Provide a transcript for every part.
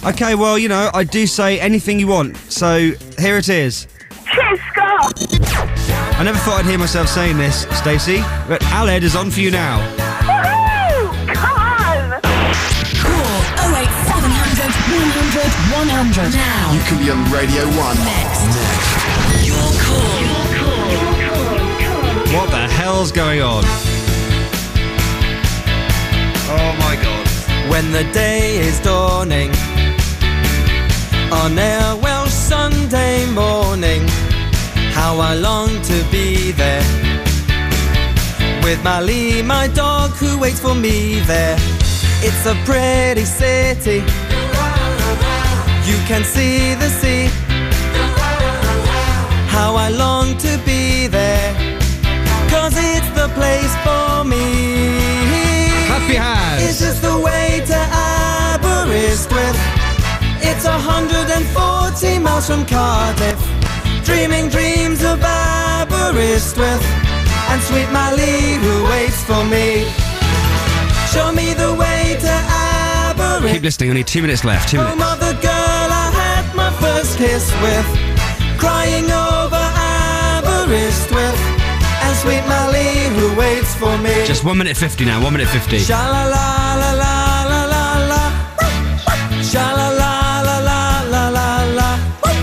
Okay, well, you know, I do say anything you want, so here it is. Cheers, Scott! I never thought I'd hear myself saying this, Stacey, but Aled is on for you now. Woohoo! Come on! Call 08700 100 100 now. You can be on Radio 1. Next. Your call. What the hell's going on? Oh my God. When the day is dawning on a Welsh Sunday morning, how I long to be there with Mally, my dog, who waits for me there. It's a pretty city, you can see the sea. How I long to be there, 'cause it's the place for me. Clap your hands. It's just the way to Aberystwyth. It's 140 miles from Cardiff, dreaming dreams of Aberystwyth, and sweet Mally who waits for me. Show me the way to Aberystwyth. Keep listening, only 2 minutes left. 2 minutes. Home of the girl I had my first kiss with, crying over Aberystwyth, and sweet Mally who waits for me. Just 1 minute 50 now, 1 minute 50. Sha-la-la-la-la-la-la-la, sha-la-la-la-la-la-la-la,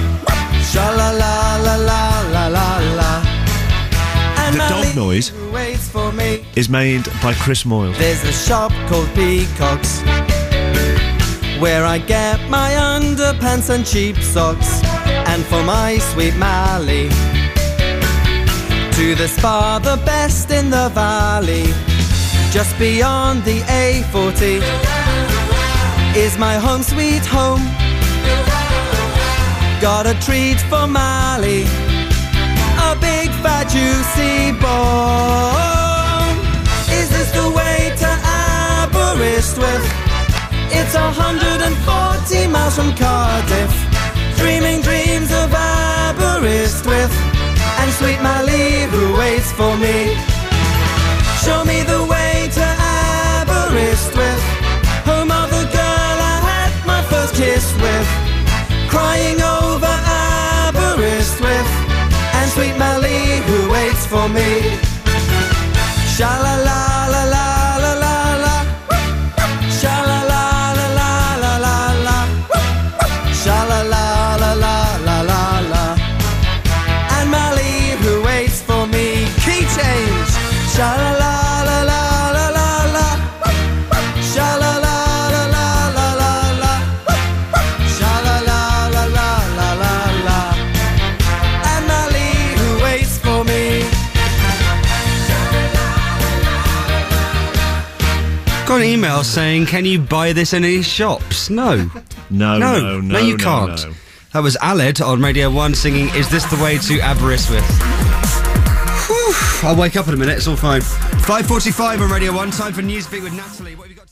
sha-la-la-la-la-la-la. And The Mally dog noise who waits for me. is made by Chris Moyle. There's a shop called Peacocks, where I get my underpants and cheap socks, and for my sweet Mally, to the spa, the best in the valley. Just beyond the A40 is my home sweet home. Got a treat for Mally, a big fat juicy bone. Is this the way to Aberystwyth? It's 140 miles from Cardiff, dreaming dreams of Aberystwyth, and sweet Mally who waits for me. Show me the way to Aberystwyth, home of the girl I had my first kiss with, crying over Aberystwyth, and sweet Mally who waits for me. Sha-la-la-la-la-la-la-la, sha-la-la-la-la-la-la-la, sha-la-la-la-la-la-la, and Mally who waits for me. Key change. Sha-la-la-la-la-la-la-la, sha-la-la-la-la-la-la-la, sha-la-la-la-la-la-la, and Mally who waits for me. Got an email saying, can you buy this in any shops? No. No, you can't. no. That was Aled on Radio 1 singing Is This the Way to Aberystwyth? Whew, I'll wake up in a minute, it's all fine. 5:45 on Radio 1, time for Newsbeat with Natalie. What have you got?